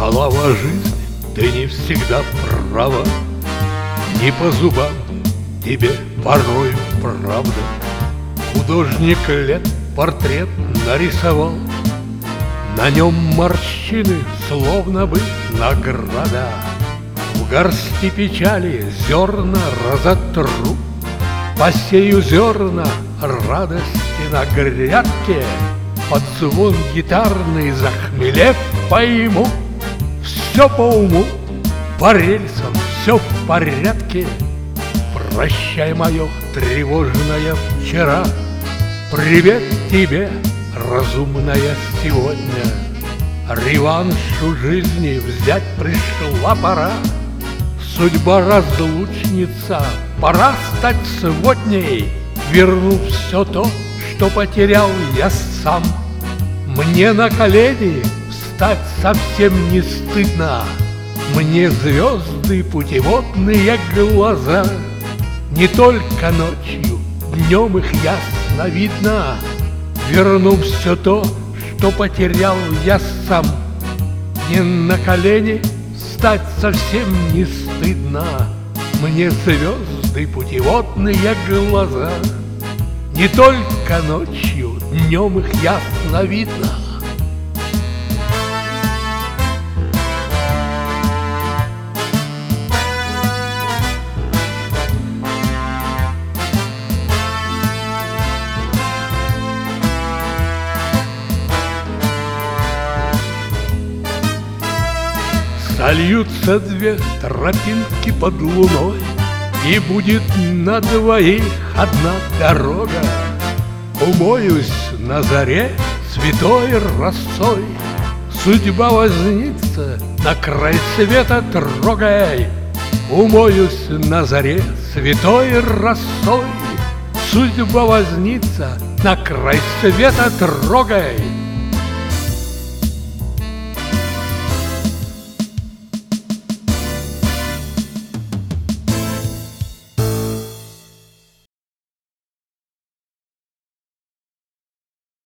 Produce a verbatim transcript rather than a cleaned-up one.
Слава жизни, ты не всегда права, не по зубам тебе порою правда. Художник лет портрет нарисовал, на нем морщины, словно бы награда. В горсти печали зерна разотру, посею зерна радости на грядке, под звон гитарный захмелев пойму. Все по уму, по рельсам, все в порядке. Прощай, мое тревожное вчера, привет тебе, разумная сегодня. Реванш у жизни взять пришла пора. Судьба разлучница, пора стать сводней, вернув все то, что потерял я сам. Мне на колени встать совсем не стыдно, мне звезды путеводные глаза. Не только ночью, днем их ясно видно, вернув все то, что потерял я сам. Мне на колени встать совсем не стыдно, мне звезды путеводные глаза. Не только ночью, днем их ясно видно. Сольются две тропинки под луной, и будет на двоих одна дорога. Умоюсь на заре святой росой, судьба вознится на край света трогай. Умоюсь на заре святой росой, судьба вознится на край света трогай.